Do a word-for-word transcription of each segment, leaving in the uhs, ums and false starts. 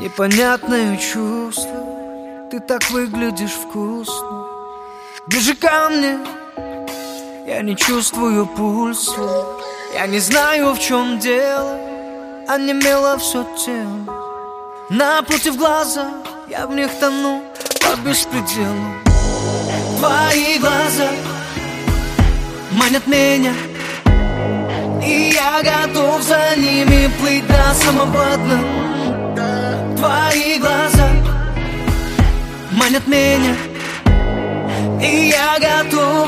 Непонятное чувство, ты так выглядишь вкусно. Ближе ко мне, я не чувствую пульса. Я не знаю, в чем дело, онемело все тело. Напротив глаза, я в них тону по беспределу. Твои глаза манят меня, и я готов за ними плыть до самого дна. Твои глаза манят меня, и я готов.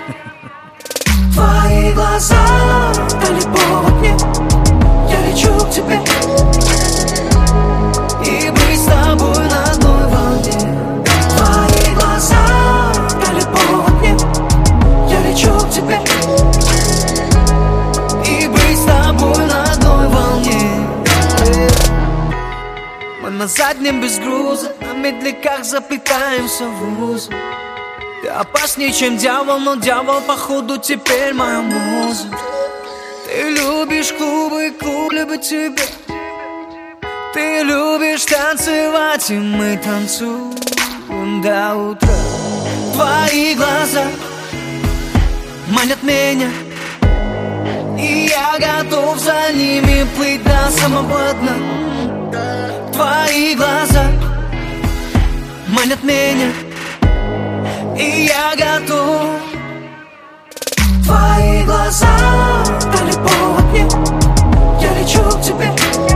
Твои глаза далеко от меня, я лечу к тебе, и быть с тобой на одной волне. Твои глаза далеко от меня, я лечу к тебе, и быть с тобой на одной волне. Мы на заднем без груза, на медляках заплетаемся в узы. Ты опаснее, чем дьявол, но дьявол, походу, теперь моя муза. Ты любишь клубы, клуб любит тебя. Ты любишь танцевать, и мы танцуем до утра. Твои глаза манят меня, и я готов за ними плыть до самого дна. Твои глаза манят меня, и я готов. Твои глаза далеко от меня, я лечу к тебе,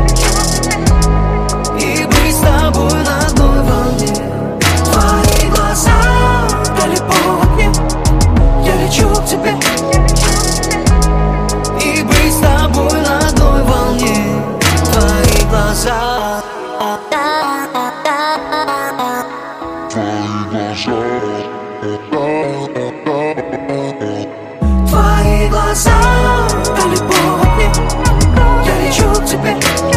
и быть с тобой на одной волне. Твои глаза далеко от меня, я лечу к тебе, и быть с тобой на одной волне. Твои глаза. Твои глаза далеко от меня, я лечу к тебе.